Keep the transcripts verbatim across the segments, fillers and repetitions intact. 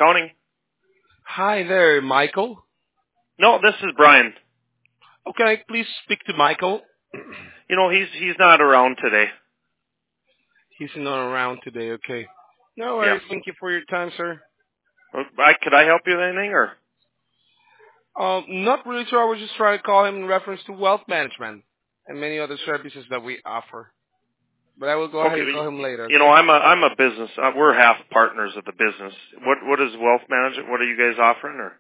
accounting. Hi there, Michael. No, this is Brian. Oh, can I please speak to Michael? You know, he's he's not around today. He's not around today, okay. No Yeah. worries. Thank you for your time, sir. I, could I help you with anything, or? Um, not really sure. I was just trying to call him in reference to wealth management and many other services that we offer. But I will go ahead Okay. and call him later, You know, okay? I'm a I'm a business. Uh, we're half partners of the business. What what is wealth management? What are you guys offering, or?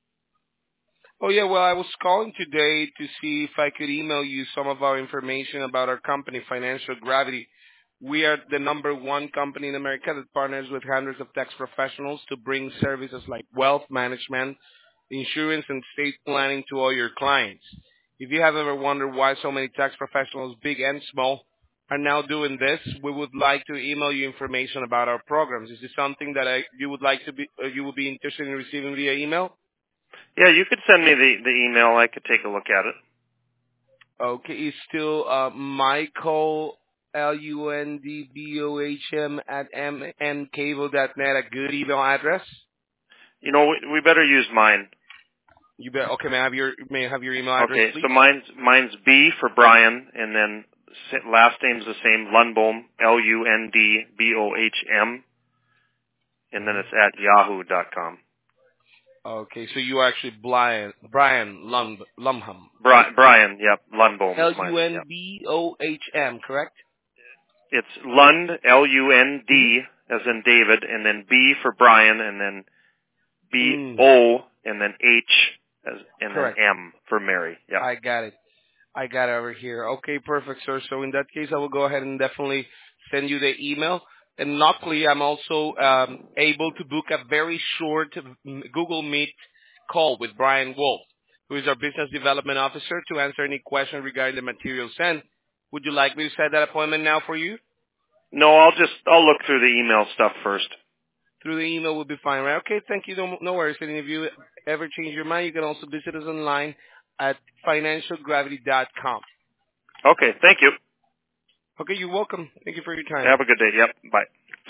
Oh, yeah, well, I was calling today to see if I could email you some of our information about our company, Financial Gravity. We are the number one company in America that partners with hundreds of tax professionals to bring services like wealth management, insurance, and estate planning to all your clients. If you have ever wondered why so many tax professionals, big and small, are now doing this, we would like to email you information about our programs. Is this something that I, you would like to be, uh, you would be interested in receiving via email? Yeah, you could send me the the email. I could take a look at it. Okay, it's still uh, Michael L U N D B O H M at m n cable dot net, a good email address. You know, we, we better use mine. You bet. Okay, may I have your may I have your email address, Okay, so please? mine's mine's B for Brian, and then sa- last name's the same, Lundbohm, L U N D B O H M, and then it's at yahoo dot com. Okay, so you are actually Brian Brian Lum, Lumham, right? Bri- Brian, yep, Lundbohm is L U mine. N Yep, B O H M, correct? it's Lund, L U N Mm-hmm. D as in David, and then B for Brian, and then B Mm, O, and then H as and then correct. M for Mary. Yep. I got it. I got it over here. Okay, perfect, sir. So in that case, I will go ahead and definitely send you the email. And luckily, I'm also um, able to book a very short mm, Google Meet call with Brian Wolf, who is our business development officer, to answer any questions regarding the material sent. Would you like me to set that appointment now for you? No, I'll just I'll look through the email stuff first. Through the email will be fine, right? Okay, thank you. No, no worries. And if you ever change your mind, you can also visit us online at financial gravity dot com. Okay, thank you. Okay, you're welcome. Thank you for your time. Have a good day. Yep. Bye.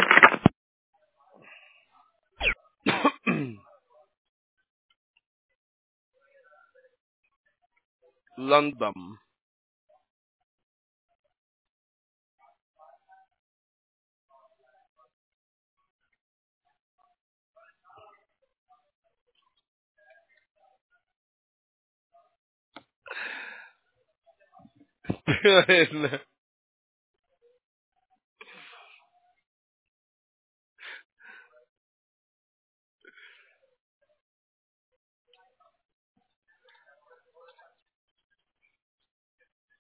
London.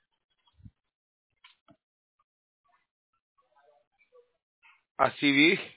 A C V?